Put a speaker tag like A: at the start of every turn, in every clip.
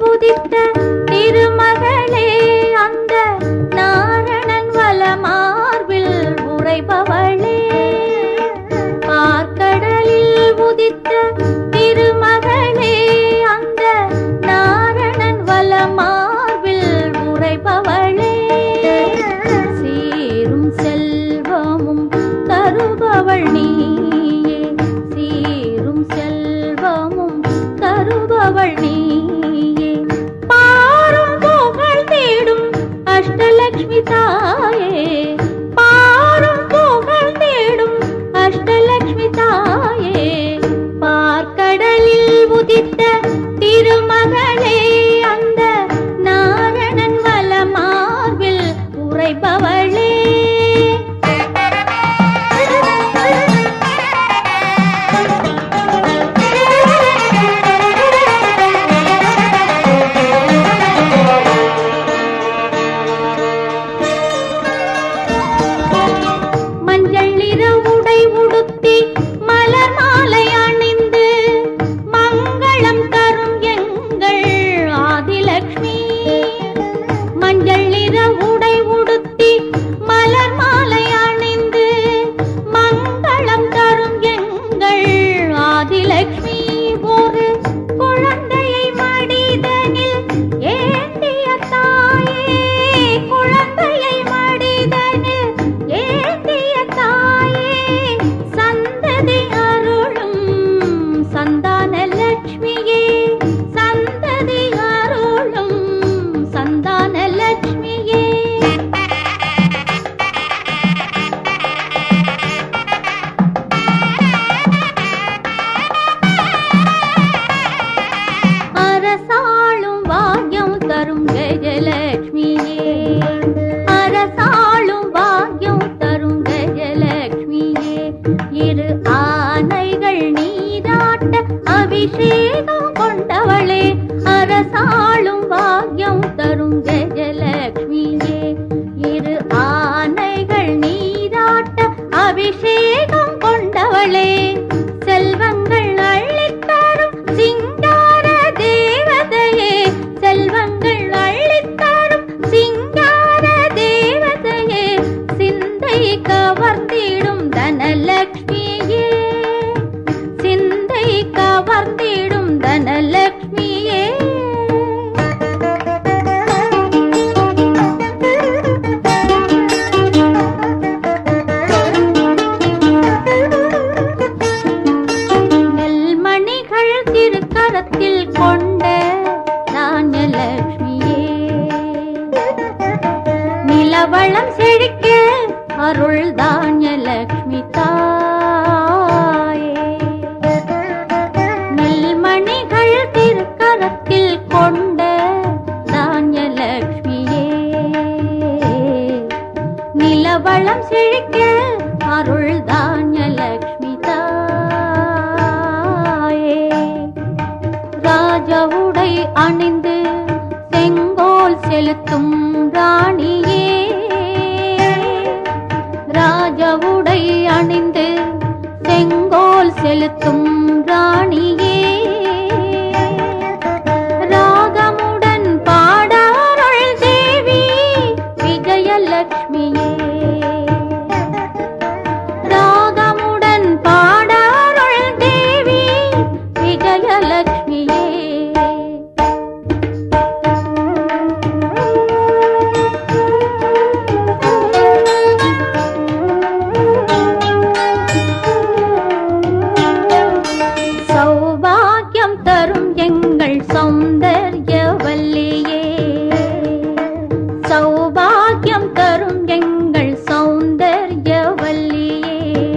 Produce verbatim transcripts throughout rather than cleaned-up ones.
A: உதித்த திருமகளே அந்த நாரணன் வலமார்பில் உறைபவளே பார்க்கடலில் உதித்த திருமகளே அந்த நாரணன் வலமார்பில் உறைபவளே சீரும் செல்வமும் தருபவள் நீயே சீரும் செல்வமும் தருபவள் நீயே பாரும் புகழ் தேடும் அஷ்டலக்ஷ்மி தாயே பாரும் புகழ் தேடும் அஷ்டலக்ஷ்மி தாயே பார்க்கடலில் உதித்த திருமகளே அந்த நாரணன் வலமார்பில் உறைபவளே மஞ்சள் நிற உடை உடுத்தி மலர் மாலை அணிந்து மங்களம் தரும் எங்கள் ஆதிலக்ஷ்மி மஞ்சள் நிற உடை உடுத்தி மலர் மாலை அணிந்து மங்களம் தரும் எங்கள் ஆதிலக்ஷ்மி ஒரு குழந்தையை மடிதனில் ஏந்திய தாயே குழந்தையை மடிதனில் ஏந்திய தாயே சந்ததி அருளும் சந்தான லட்சுமியே சந்ததி அருளும் சந்தான லட்சுமியே அரசாளும் பாக்யம் தரும் கஜலட்சுமியே அரசாளும் பாக்யம் தரும் கஜலட்சுமியே இரு ஆனைகள் நீராட்ட அபிஷேகம் கொண்டவளே அரசாளும் பாக்யம் தரும் கஜலட்சுமியே இரு ஆனைகள் நீராட்ட அபிஷேகம் கொண்டவளே செல்வங்கள் அள்ளித்தரும் சிங்கார தேவதையே செல்வங்கள் அள்ளித்தரும் சிங்கார தேவதையே சிந்தை கவர்ந்திடும் தனலக்ஷ்மியே சிந்தை கவர்ந்திடும் தனலக்ஷ்மியே நெல்மணிகள் திருக்கரத்தில் கொண்ட தானியலக்ஷ்மியே நிலவளம் செழிக்க அருள் தானியலக்ஷ்மி தாயே நெல்மணிகள் திருக்கரத்தில் கொண்ட தானியலக்ஷ்மியே நிலவளம் செழிக்க அருள் தானியலக்ஷ்மி தாயே ராஜவுடை அணிந்து செங்கோல் செலுத்தும் ராணியே ராஜவுடை அணிந்து செங்கோல் செலுத்தும் ராணியே ராகமுடன் பாடாருள் தேவி விஜயலட்சுமியே ராகமுடன் பாடாருள் தேவி விஜயலட்சுமியே சௌபாகியம் தரும் எங்கள் சௌந்தர்யவல்லியே சௌபாகியம் தரும் எங்கள் சௌந்தர்யவல்லியே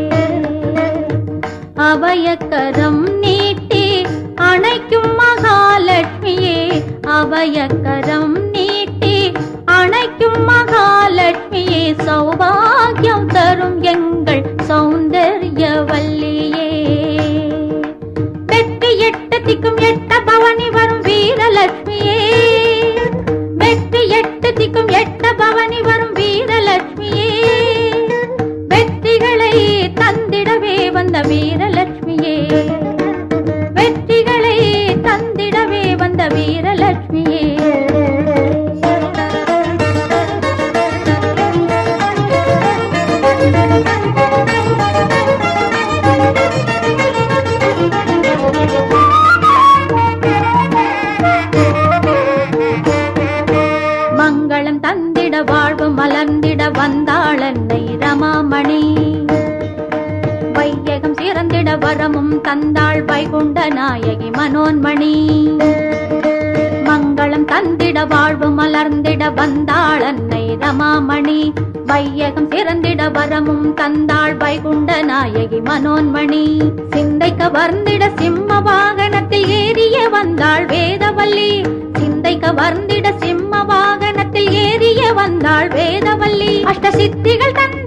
A: அபயக்கரம் நீட்டி அணைக்கும் மகாலட்சுமியே அபயக்கரம் நீட்டி அணைக்கும் மகாலட்சுமியே சௌபாகியம் தரும் எங்கள் சௌந்தர்யவல்லியே வெற்றி எட்டு திக்கும் எட்ட பவனி வரும் வீரலட்சுமியே வெற்றி எட்டு திக்கும் எட்ட பவனி வரும் வீரலட்சுமியே வெற்றிகளை தந்திடவே வந்த வீரலட்சுமியே வெற்றிகளை தந்திடவே வந்த வீரலட்சுமியே வரமும் தந்தாள் வைகுண்ட நாயகி மனோன்மணி. மங்களம் தந்திட வாழ்வு மலர்ந்திட வந்தாள் அன்னை ரமாமணி. வையகம் சிறந்திட வரமும் தந்தாள் வைகுண்ட நாயகி மனோன்மணி. சிந்தை கவர்ந்திட சிம்ம வாகனத்தில் ஏறிய வந்தாள் வேதவல்லி. சிந்தை கவர்ந்திட சிம்ம வாகனத்தில் ஏறிய வந்தாள் வேதவல்லி. அஷ்ட சித்திகள் தந்த